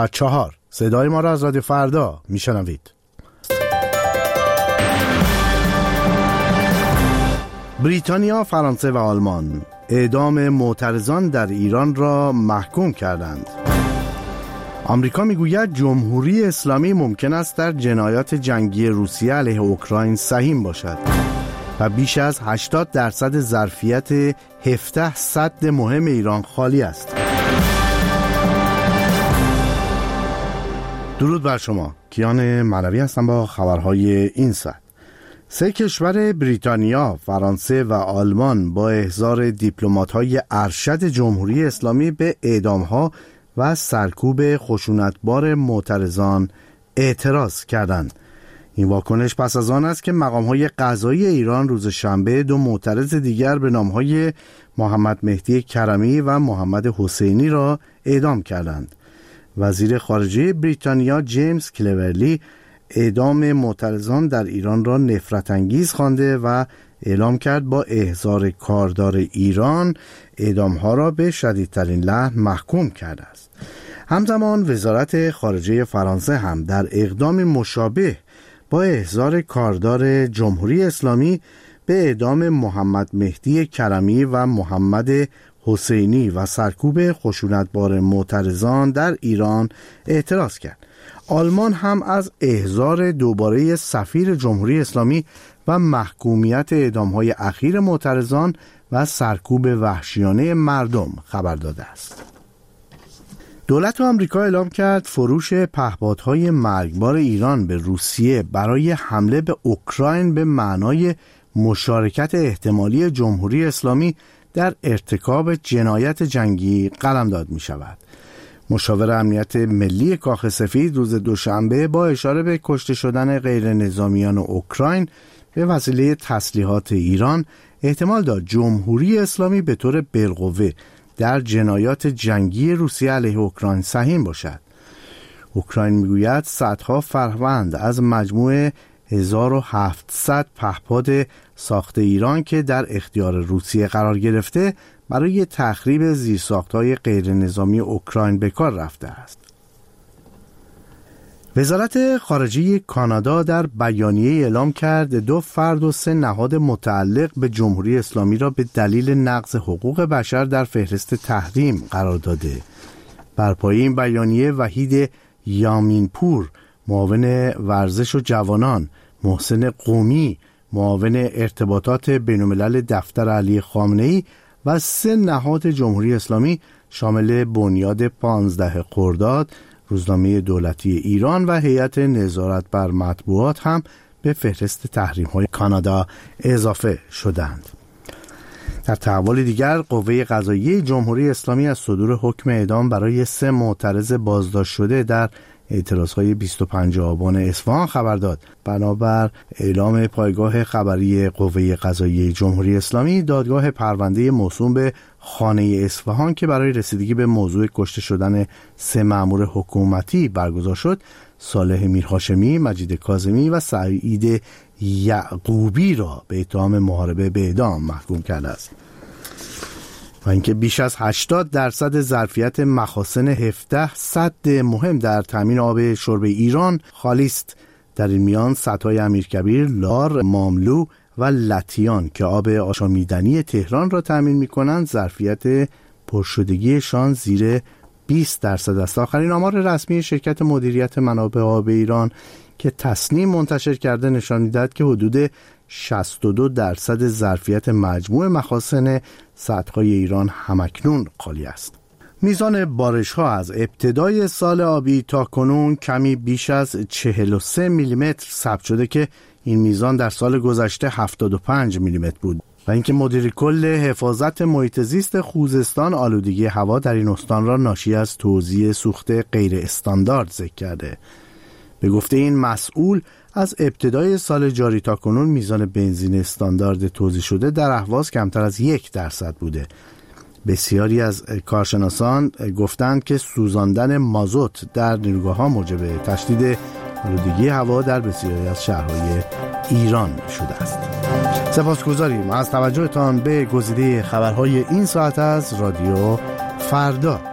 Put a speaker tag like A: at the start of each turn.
A: 4 صدای ما را از رادیو فردا میشنوید. بریتانیا، فرانسه و آلمان اعدام معترضان در ایران را محکوم کردند. آمریکا میگوید جمهوری اسلامی ممکن است در جنایات جنگی روسیه علیه اوکراین سهیم باشد و بیش از 80% ظرفیت 17 سد مهم ایران خالی است. درود بر شما، کیان معنوی هستم با خبرهای این ساعت. 3 کشور بریتانیا، فرانسه و آلمان با احضار دیپلمات‌های ارشد جمهوری اسلامی به اعدام‌ها و سرکوب خشونتبار معترضان اعتراض کردند. این واکنش پس از آن است که مقام‌های قضایی ایران روز شنبه 2 معترض دیگر به نام‌های محمد مهدی کرمی و محمد حسینی را اعدام کردند. وزیر خارجه بریتانیا جیمز کلورلی اعدام معترضان در ایران را نفرت انگیز خوانده و اعلام کرد با احضار کاردار ایران اعدام‌ها را به شدیدترین لحن محکوم کرده است. همزمان وزارت خارجه فرانسه هم در اقدام مشابه با احضار کاردار جمهوری اسلامی به اعدام محمد مهدی کرمی و محمد حسینی و سرکوب خشونتبار معترضان در ایران اعتراض کرد. آلمان هم از احضار دوباره سفیر جمهوری اسلامی و محکومیت اعدام‌های اخیر معترضان و سرکوب وحشیانه مردم خبر داده است. دولت آمریکا اعلام کرد فروش پهپادهای مرگبار ایران به روسیه برای حمله به اوکراین به معنای مشارکت احتمالی جمهوری اسلامی در ارتکاب جنایت جنگی قلمداد می شود. مشاور امنیت ملی کاخ سفید روز دوشنبه با اشاره به کشته شدن غیر نظامیان اوکراین به وسیله تسلیحات ایران احتمال داد جمهوری اسلامی به طور بالقوه در جنایات جنگی روسیه علیه اوکراین سهیم باشد. اوکراین میگوید صدها فروند از مجموع 1700 پهپاد ساخت ایران که در اختیار روسیه قرار گرفته برای تخریب زیرساخت‌های غیر نظامی اوکراین به کار رفته است. وزارت خارجه کانادا در بیانیه اعلام کرد 2 فرد و 3 نهاد متعلق به جمهوری اسلامی را به دلیل نقض حقوق بشر در فهرست تحریم قرار داده. بر پایه این بیانیه وحید یامینپور، معاون ورزش و جوانان، محسن قومی، معاون ارتباطات بین‌الملل دفتر علی خامنه‌ای و 3 نهاد جمهوری اسلامی شامل بنیاد 15 خرداد، روزنامه دولتی ایران و هیئت نظارت بر مطبوعات هم به فهرست تحریم‌های کانادا اضافه شدند. در تحول دیگر، قوه قضاییه جمهوری اسلامی از صدور حکم اعدام برای 3 معترض بازداشت شده در اعتراضهای 25 آبان اصفهان خبر داد. بنابر اعلام پایگاه خبری قوه قضاییه جمهوری اسلامی، دادگاه پرونده موسوم به خانه اصفهان که برای رسیدگی به موضوع کشته شدن 3 مأمور حکومتی برگزار شد، صالح میرهاشمی، مجید کاظمی و سعید یعقوبی را به اتهام محاربه به اعدام محکوم کرده است و اینکه بیش از 80% ظرفیت مخازن 17 سد مهم در تامین آب شرب ایران خالی است. در این میان سدهای امیرکبیر، لار، ماملو و لطیان که آب آشامیدنی تهران را تامین می‌کنند ظرفیت پرشدگیشان زیر 20% است. آخرین آمار رسمی شرکت مدیریت منابع آب ایران که تصنیم منتشر کرده نشان می‌دهد که حدود 62% ظرفیت مجموع مخازن سدهای ایران همکنون خالی است. میزان بارش‌ها از ابتدای سال آبی تا کنون کمی بیش از 43 میلیمتر ثبت شده که این میزان در سال گذشته 75 میلیمتر بود و اینکه مدیر کل حفاظت محیط زیست خوزستان آلودگی هوا در این استان را ناشی از توزیع سوخت غیر استاندارد ذکر کرده. به گفته این مسئول، از ابتدای سال جاری تا کنون میزان بنزین استاندارد توزیع شده در اهواز کمتر از 1% بوده. بسیاری از کارشناسان گفتند که سوزاندن مازوت در نیروگاه‌ها موجب تشدید آلودگی هوا در بسیاری از شهرهای ایران شده است. سپاسگزاریم از توجهتان به گزیده خبرهای این ساعت از رادیو فردا.